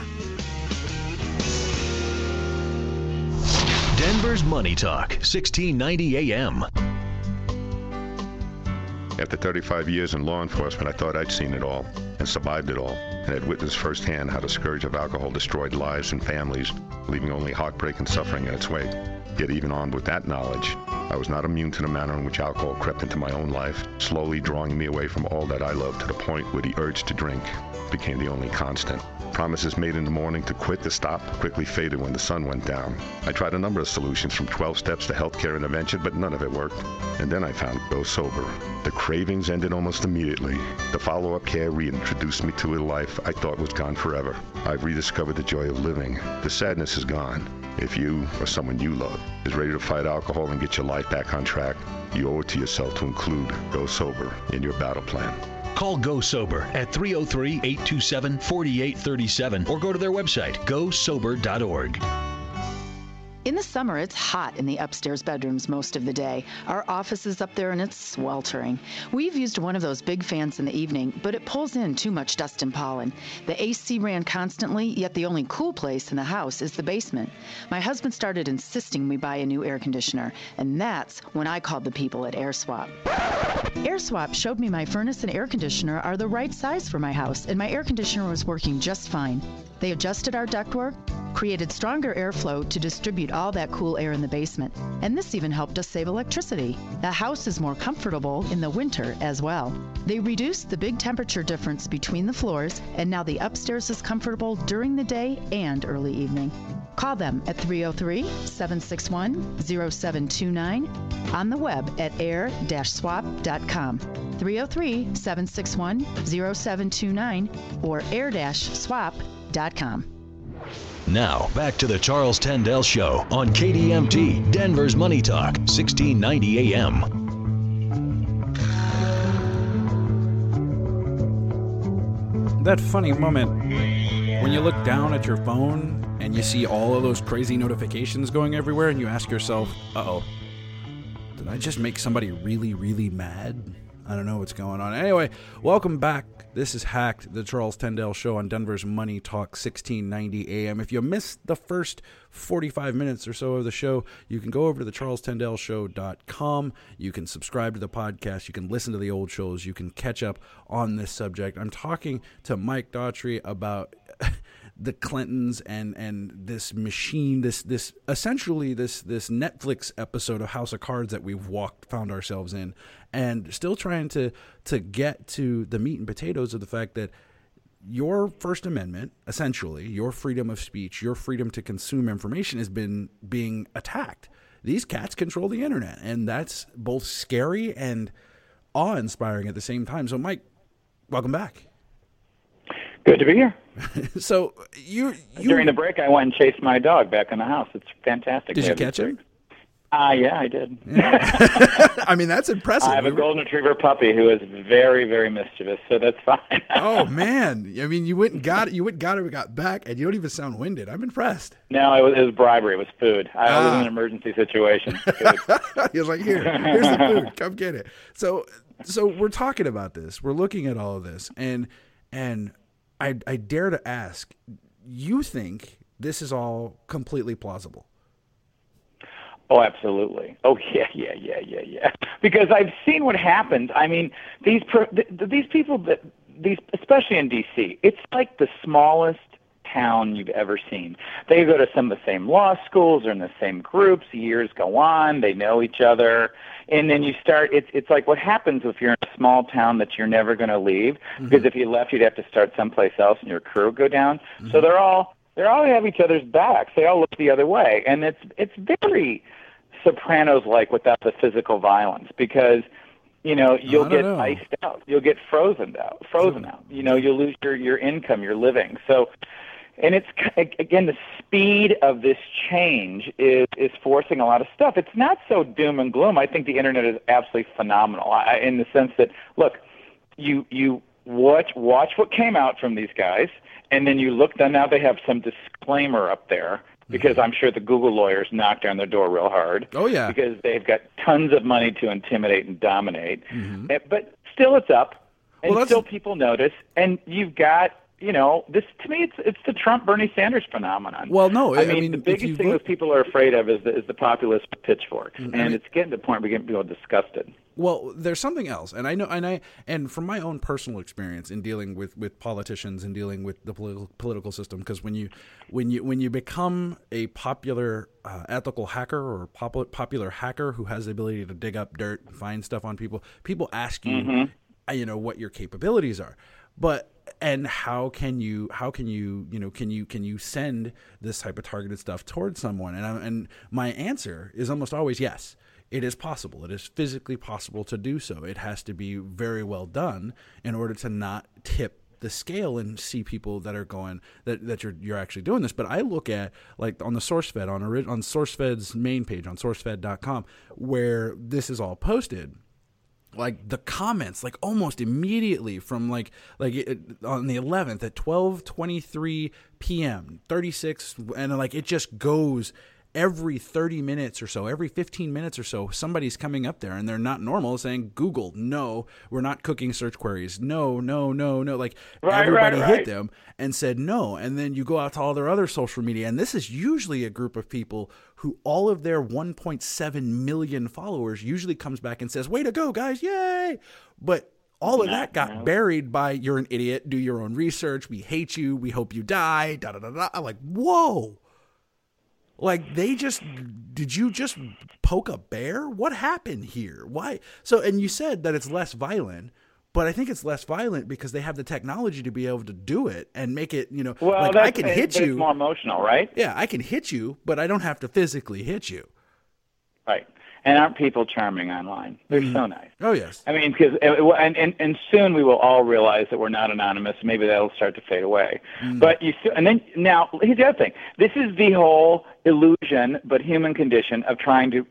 Speaker 1: Denver's Money Talk, 1690 AM.
Speaker 8: After 35 years in law enforcement, I thought I'd seen it all and survived it all, and had witnessed firsthand how the scourge of alcohol destroyed lives and families, leaving only heartbreak and suffering in its wake. Yet even armed with that knowledge, I was not immune to the manner in which alcohol crept into my own life, slowly drawing me away from all that I loved to the point where the urge to drink became the only constant. Promises made in the morning to quit, to stop, quickly faded when the sun went down. I tried a number of solutions, from 12 steps to healthcare intervention, but none of it worked. And then I found Go Sober. The cravings ended almost immediately. The follow-up care reintroduced me to a life I thought was gone forever. I've rediscovered the joy of living. The sadness is gone. If you, or someone you love, is ready to fight alcohol and get your life back on track, you owe it to yourself to include Go Sober in your battle plan.
Speaker 1: Call Go Sober at 303-827-4837 or go to their website, gosober.org.
Speaker 9: In the summer, it's hot in the upstairs bedrooms most of the day. Our office is up there and it's sweltering. We've used one of those big fans in the evening, but it pulls in too much dust and pollen. The AC ran constantly, yet the only cool place in the house is the basement. My husband started insisting we buy a new air conditioner, and that's when I called the people at AirSwap. AirSwap showed me my furnace and air conditioner are the right size for my house, and my air conditioner was working just fine. They adjusted our ductwork, created stronger airflow to distribute all that cool air in the basement. And this even helped us save electricity. The house is more comfortable in the winter as well. They reduced the big temperature difference between the floors, and now the upstairs is comfortable during the day and early evening. Call them at 303-761-0729, on the web at air-swap.com, 303-761-0729, or air-swap.com.
Speaker 1: Now, back to the Charles Tendell Show on KDMT, Denver's Money Talk, 1690 AM.
Speaker 3: That funny moment when you look down at your phone and you see all of those crazy notifications going everywhere and you ask yourself, uh-oh, did I just make somebody really, really mad? I don't know what's going on. Anyway, welcome back. This is Hacked, the Charles Tendell Show on Denver's Money Talk, 1690 AM. If you missed the first 45 minutes or so of the show, you can go over to thecharlestendellshow.com. You can subscribe to the podcast. You can listen to the old shows. You can catch up on this subject. I'm talking to Mike Daughtry about the Clintons and this machine, this essentially this Netflix episode of House of Cards that we've found ourselves in, and still trying to get to the meat and potatoes of the fact that your First Amendment, essentially your freedom of speech, your freedom to consume information, has been being attacked. These cats control the internet, and that's both scary and awe-inspiring at the same time. So, Mike, welcome back.
Speaker 5: Good to be here.
Speaker 3: So you
Speaker 5: during the break, I went and chased my dog back in the house. It's fantastic.
Speaker 3: Did you catch him?
Speaker 5: Yeah, I did.
Speaker 3: I mean, that's impressive.
Speaker 5: I have a golden retriever puppy who is very, very mischievous, so that's fine.
Speaker 3: Oh man! I mean, you went and got it. You went and got it. We got back, and you don't even sound winded. I'm impressed.
Speaker 5: No, it was bribery. It was food. I was in an emergency situation.
Speaker 3: He was like, here's the food. Come get it. So we're talking about this. We're looking at all of this, and I dare to ask, you think this is all completely plausible?
Speaker 5: Oh, absolutely. Oh, yeah. Because I've seen what happens. I mean, these people, especially in D.C., it's like the smallest town you've ever seen. They go to some of the same law schools, they're in the same groups, years go on, they know each other, and then you start, it's like what happens if you're in a small town that you're never going to leave, because if you left, you'd have to start someplace else and your career would go down. So they all have each other's backs. They all look the other way, and it's very Sopranos-like without the physical violence, because you'll get iced out, you'll get frozen out. You'll lose your income, your living. So, and it's again, the speed of this change is forcing a lot of stuff. It's not so doom and gloom. I think the internet is absolutely phenomenal in the sense that, look, you watch what came out from these guys, and then you look. Now they have some disclaimer up there, because I'm sure the Google lawyers knocked on their door real hard. Oh, yeah. Because they've got tons of money to intimidate and dominate. But still it's up, and still people notice. And you've got, this, to me, it's the Trump-Bernie Sanders phenomenon.
Speaker 3: Well, no.
Speaker 5: I mean, the biggest thing that people are afraid of is the populist with pitchforks. And it's getting to the point where we're getting people disgusted.
Speaker 3: Well, there's something else, and I know, and from my own personal experience in dealing with politicians and dealing with the political system, because when you become a popular ethical hacker or popular hacker who has the ability to dig up dirt and find stuff on people ask you, what your capabilities are, and how can you send this type of targeted stuff towards someone, and my answer is almost always yes. It is possible. It is physically possible to do so. It has to be very well done in order to not tip the scale and see people that are going that you're actually doing this. But I look at, like, on the SourceFed, on SourceFed's main page on sourcefed.com, where this is all posted. Like the comments, like almost immediately from on the 11th at 12:23 p.m. 36, and like it just goes. Every 30 minutes or so, every 15 minutes or so, somebody's coming up there and they're not normal saying, Google, no, we're not cooking search queries. No. Like everybody hit them and said no. And then you go out to all their other social media. And this is usually a group of people who all of their 1.7 million followers usually comes back and says, way to go, guys. Yay. But all of that got buried by, you're an idiot. Do your own research. We hate you. We hope you die. I'm like, whoa. Like, did you just poke a bear? What happened here? Why? So, and you said that it's less violent, but I think it's less violent because they have the technology to be able to do it and make it,
Speaker 5: well,
Speaker 3: like I can hit you.
Speaker 5: It's more emotional, right?
Speaker 3: Yeah, I can hit you, but I don't have to physically hit you.
Speaker 5: Right. And aren't people charming online? They're so nice.
Speaker 3: Oh, yes.
Speaker 5: I mean, because and soon we will all realize that we're not anonymous. Maybe that'll start to fade away. But now here's the other thing. This is the whole illusion, but human condition of trying to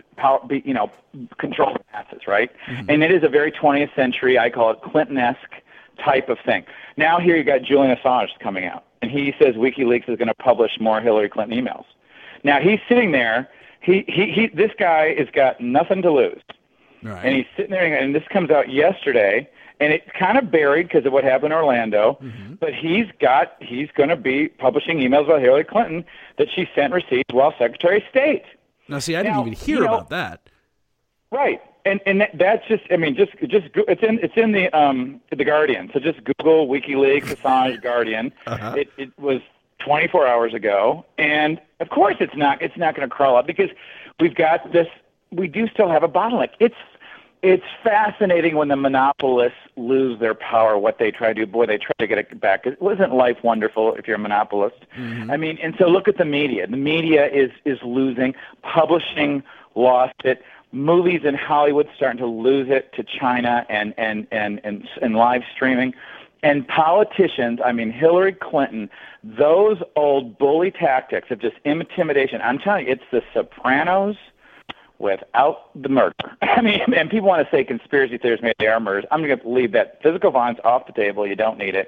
Speaker 5: control the masses, right? And it is a very 20th century, I call it Clinton-esque type of thing. Now here you got Julian Assange coming out, and he says WikiLeaks is going to publish more Hillary Clinton emails. Now he's sitting there. This guy has got nothing to lose,
Speaker 3: right.
Speaker 5: And he's sitting there, and this comes out yesterday, and it's kind of buried because of what happened in Orlando. But he's going to be publishing emails about Hillary Clinton that she sent and received while Secretary of State.
Speaker 3: Now, see, I didn't even hear about that.
Speaker 5: Right, and that's just, I mean, just it's in the Guardian. So just Google WikiLeaks Assange Guardian. It was 24 hours ago, and of course it's not going to crawl up because we've got this. We do still have a bottleneck. It's fascinating when the monopolists lose their power. What they try to do, boy, they try to get it back. Wasn't life wonderful if you're a monopolist? I mean, and so look at the media. The media is losing. Publishing lost it. Movies in Hollywood starting to lose it to China and live streaming. And politicians, I mean, Hillary Clinton, those old bully tactics of just intimidation. I'm telling you, it's the Sopranos without the murder. I mean, and people want to say conspiracy theories, maybe they are murders. I'm going to leave that physical violence off the table. You don't need it.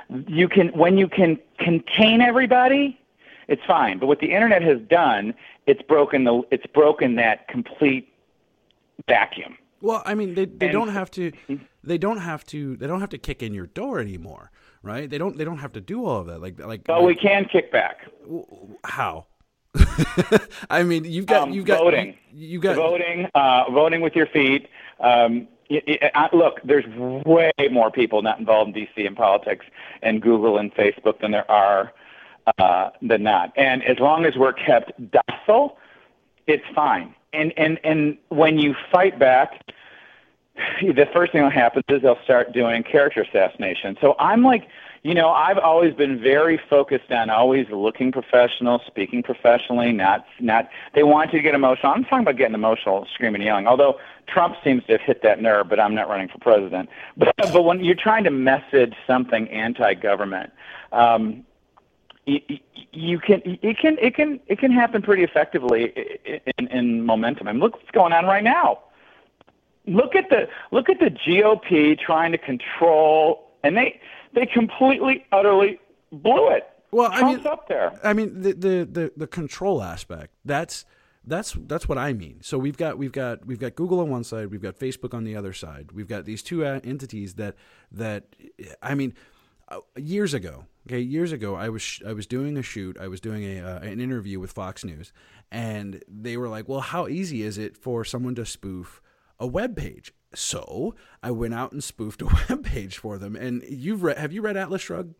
Speaker 5: When you can contain everybody, it's fine. But what the internet has done, it's broken that complete vacuum.
Speaker 3: Well, I mean, they don't have to kick in your door anymore, right? They don't have to do all of that. But
Speaker 5: we can kick back.
Speaker 3: How? I mean, you've got
Speaker 5: voting.
Speaker 3: You got
Speaker 5: voting with your feet. Look, there's way more people not involved in D.C. in politics and Google and Facebook than there are than not. And as long as we're kept docile, it's fine. And when you fight back, the first thing that happens is they'll start doing character assassination. So I'm like, I've always been very focused on always looking professional, speaking professionally, not they want you to get emotional. I'm talking about getting emotional, screaming and yelling, although Trump seems to have hit that nerve, but I'm not running for president. But when you're trying to message something anti-government, it can happen pretty effectively in momentum. I mean, look what's going on right now. Look at the GOP trying to control, and they completely, utterly blew it.
Speaker 3: Well,
Speaker 5: Trump's up there.
Speaker 3: I mean, the control aspect. That's what I mean. So we've got Google on one side, we've got Facebook on the other side. We've got these two entities that I mean, years ago, I was doing a shoot. I was doing an interview with Fox News, and they were like, "Well, how easy is it for someone to spoof a web page?" So I went out and spoofed a web page for them. And have you read Atlas Shrugged?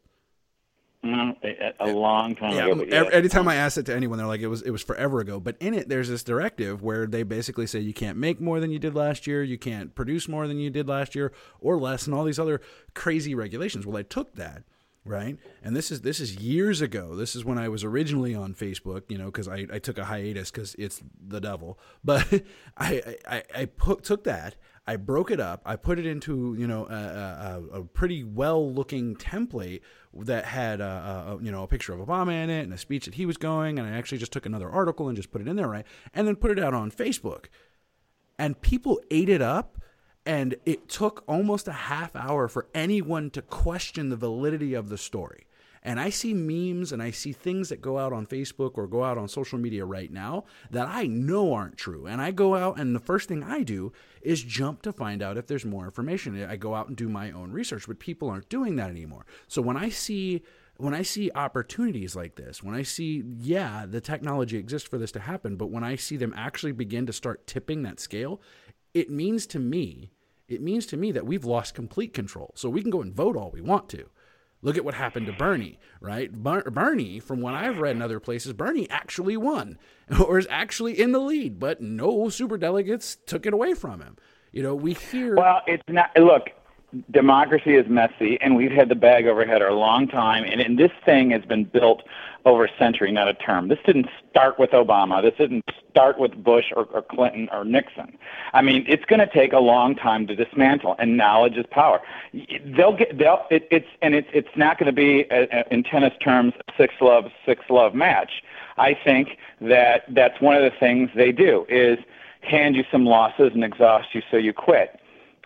Speaker 5: A long time ago. But yes.
Speaker 3: Anytime I ask it to anyone, they're like, it was forever ago. But in it, there's this directive where they basically say you can't make more than you did last year, you can't produce more than you did last year, or less, and all these other crazy regulations. Well, I took that, right? And this is years ago. This is when I was originally on Facebook, because I took a hiatus because it's the devil. But I took that. I broke it up. I put it into a pretty well-looking template that had a picture of Obama in it and a speech that he was going. And I actually just took another article and just put it in there, right? And then put it out on Facebook. And people ate it up. And it took almost a half hour for anyone to question the validity of the story. And I see memes and I see things that go out on Facebook or go out on social media right now that I know aren't true. And I go out and the first thing I do is jump to find out if there's more information. I go out and do my own research, but people aren't doing that anymore. So when I see opportunities like this, when I see, the technology exists for this to happen, but when I see them actually begin to start tipping that scale, it means to me that we've lost complete control. So we can go and vote all we want to. Look at what happened to Bernie, right? Bernie, from what I've read in other places, Bernie actually won or is actually in the lead, but no superdelegates took it away from him. We hear...
Speaker 5: Well, it's not... Look, democracy is messy, and we've had the bag over our head a long time, and this thing has been built over a century, not a term. This didn't start with Obama. This didn't start with Bush or Clinton or Nixon. I mean, it's going to take a long time to dismantle, and knowledge is power. It's not going to be, in tennis terms, a six-love match. I think that's one of the things they do is hand you some losses and exhaust you so you quit.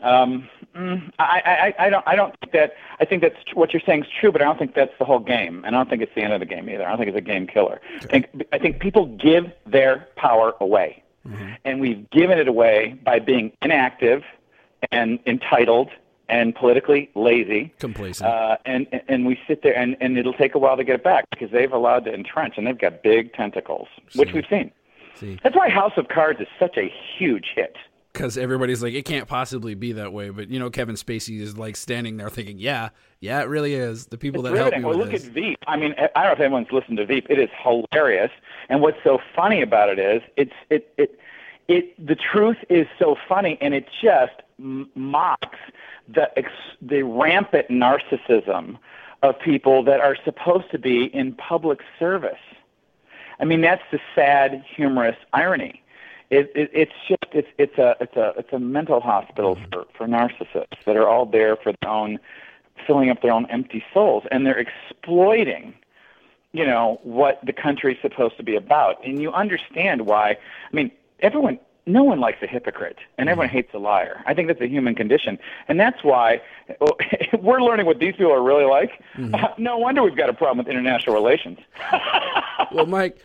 Speaker 5: I don't think that. I think that's what you're saying is true, but I don't think that's the whole game, and I don't think it's the end of the game either. I don't think it's a game killer. Okay. I think people give their power away, and we've given it away by being inactive and entitled and politically lazy,
Speaker 3: complacent,
Speaker 5: and we sit there, and it'll take a while to get it back because they've allowed to entrench, and they've got big tentacles, which we've seen. That's why House of Cards is such a huge hit.
Speaker 3: Because everybody's like, it can't possibly be that way. But, Kevin Spacey is like standing there thinking, yeah, it really is. The people that help me with
Speaker 5: look at Veep. I mean, I don't know if anyone's listened to Veep. It is hilarious. And what's so funny about it is the truth is so funny, and it just mocks the rampant narcissism of people that are supposed to be in public service. I mean, that's the sad, humorous irony. It's a mental hospital for narcissists that are all there for their own, filling up their own empty souls, and they're exploiting, what the country's supposed to be about. And you understand why. I mean, no one likes a hypocrite, and everyone hates a liar. I think that's a human condition, and that's why we're learning what these people are really like. No wonder we've got a problem with international relations.
Speaker 3: Well, Mike.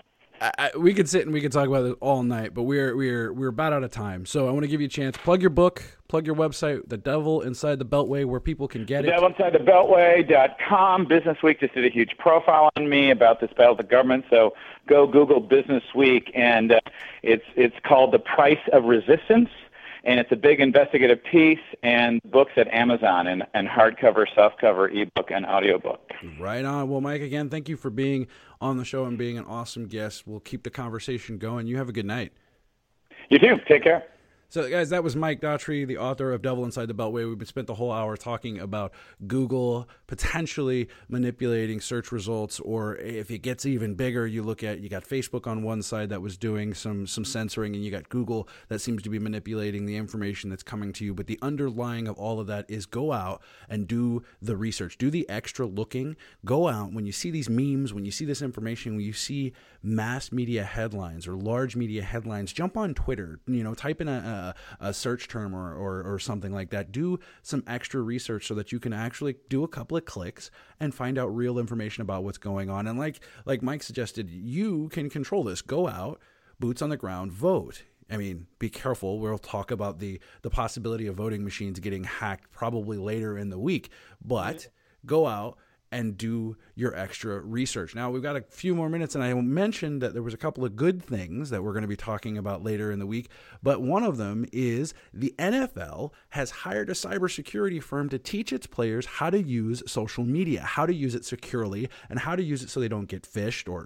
Speaker 3: We could sit and we could talk about this all night, but we're about out of time. So I want to give you a chance. Plug your book, plug your website, The Devil Inside the Beltway, where people can get it.
Speaker 5: DevilInsideTheBeltway.com. Business Week just did a huge profile on me about this battle with the government. So go Google Business Week, and it's called The Price of Resistance. And it's a big investigative piece, and books at Amazon and hardcover, softcover, ebook, and audiobook.
Speaker 3: Right on. Well, Mike, again, thank you for being on the show and being an awesome guest. We'll keep the conversation going. You have a good night.
Speaker 5: You too. Take care.
Speaker 3: So, guys, that was Mike Daughtry, the author of Devil Inside the Beltway. We've spent the whole hour talking about Google potentially manipulating search results, or if it gets even bigger, you got Facebook on one side that was doing some censoring, and you got Google that seems to be manipulating the information that's coming to you. But the underlying of all of that is go out and do the research. Do the extra looking. Go out when you see these memes, when you see this information, when you see mass media headlines or large media headlines, jump on Twitter, type in a search term or something like that. Do some extra research so that you can actually do a couple of clicks and find out real information about what's going on. And like Mike suggested, you can control this. Go out, boots on the ground, vote. I mean, be careful. We'll talk about the possibility of voting machines getting hacked probably later in the week, but go out and do your extra research. Now, we've got a few more minutes, and I mentioned that there was a couple of good things that we're going to be talking about later in the week, but one of them is the NFL has hired a cybersecurity firm to teach its players how to use social media, how to use it securely, and how to use it so they don't get phished or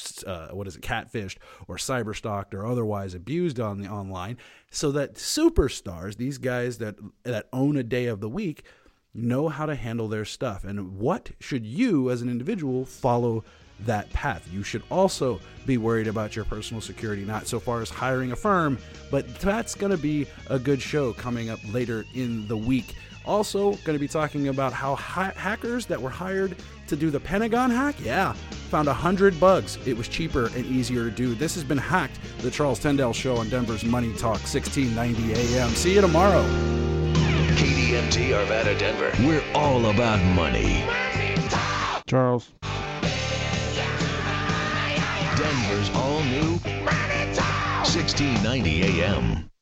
Speaker 3: catfished or cyberstalked or otherwise abused on the online, so that superstars, these guys that own a day of the week, know how to handle their stuff. And what should you as an individual follow that path? You should also be worried about your personal security, not so far as hiring a firm, but that's going to be a good show coming up later in the week. Also going to be talking about how hackers that were hired to do the Pentagon hack, found 100 bugs. It was cheaper and easier to do. This has been Hacked, the Charles Tendell Show on Denver's Money Talk, 1690 AM. See you tomorrow.
Speaker 1: KDMT Arvada, Denver. We're all about money.
Speaker 6: Charles.
Speaker 1: Denver's all new 1690 AM.